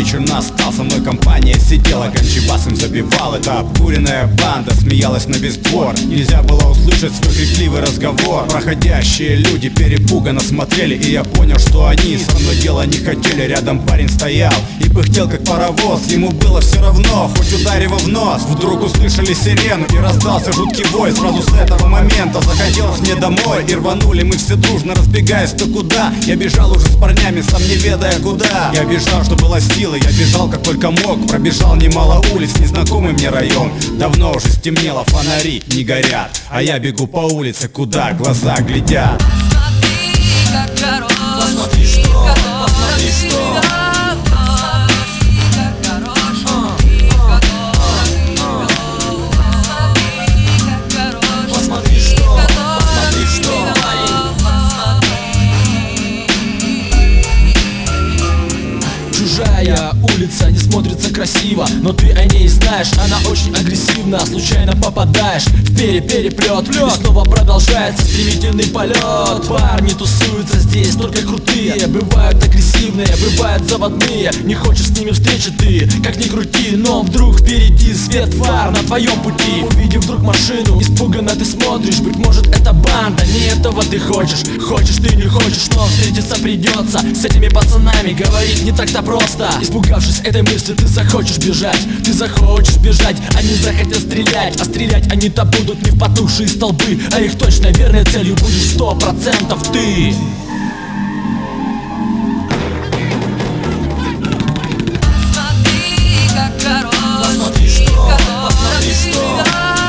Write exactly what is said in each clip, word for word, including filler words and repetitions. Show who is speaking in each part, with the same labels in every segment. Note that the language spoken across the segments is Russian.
Speaker 1: вечер настал, со мной компания сидела, ганджибас им забивал. Эта обкуренная банда смеялась на весь двор. Нельзя было услышать свой крикливый разговор. Проходящие люди перепуганно смотрели, и я понял, что они со мной дела не хотели. Рядом парень стоял и пыхтел как паровоз. Ему было все равно, хоть ударь его в нос. Вдруг услышали сирену и раздался жуткий вой. Сразу с этого момента захотелось мне домой. И рванули мы все дружно, разбегаясь то куда. Я бежал уже с парнями, сам не ведая куда. Я бежал, что было силы, я бежал как только мог. Пробежал немало улиц, незнакомый мне район. Давно уже стемнело, фонари не горят, а я бегу по улице, куда глаза глядят.
Speaker 2: Посмотри, как хорош,
Speaker 3: посмотри, что, посмотри, что.
Speaker 4: Чужая улица не смотрится красиво, но ты о ней знаешь, она очень агрессивна. Случайно попадаешь в перепереплет, и снова продолжается стремительный полет. Парни тусуются здесь только крутые, бывают агрессивные, бывают заводные. Не хочешь с ними встречи ты, как ни крути, но вдруг впереди свет фар на твоем пути. Увидев вдруг машину, испуганно ты смотришь, быть может это банда. Не этого ты хочешь, хочешь ты не хочешь, но встретиться придется с этими пацанами. Говорить не так-то просто. Испугавшись этой мысли, ты захочешь бежать, ты захочешь бежать. Они захотят стрелять, а стрелять они-то будут не в потухшие столбы, а их точно верной целью будешь сто процентов ты.
Speaker 2: Посмотри, как хорош,
Speaker 3: посмотри, что, посмотри, что.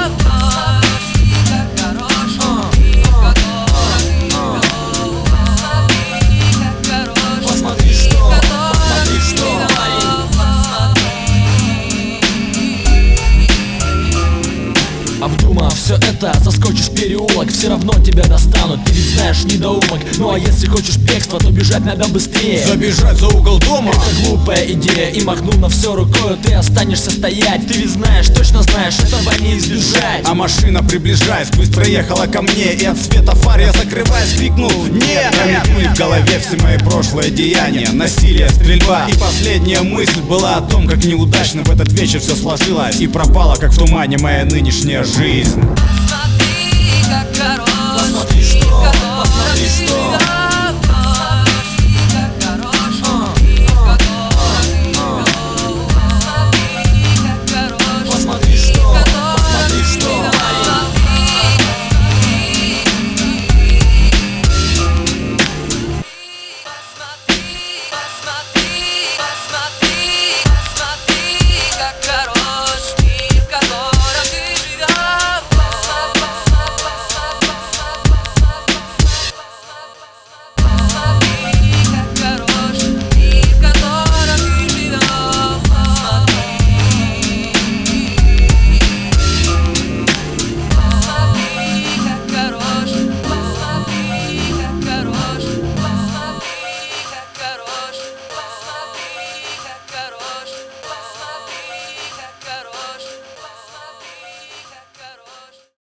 Speaker 4: Обдумав все это, заскочишь в переулок, все равно тебя достанут, ты ведь знаешь, недоумок. Ну а если хочешь бегства, то бежать надо быстрее.
Speaker 1: Забежать за угол дома —
Speaker 4: это глупая идея, и махнув на все рукой, ты останешься стоять. Ты ведь знаешь, точно знаешь, этого не избежать.
Speaker 1: А машина, приближаясь, быстро ехала ко мне, и от света фар я, закрываясь, крикнул: нет! Промелькнули в голове все мои прошлые деяния, насилие, стрельба. И последняя мысль была о том, как неудачно в этот вечер все сложилось, и пропала, как в тумане, моя нынешняя жизнь.
Speaker 2: Посмотри, как хорош.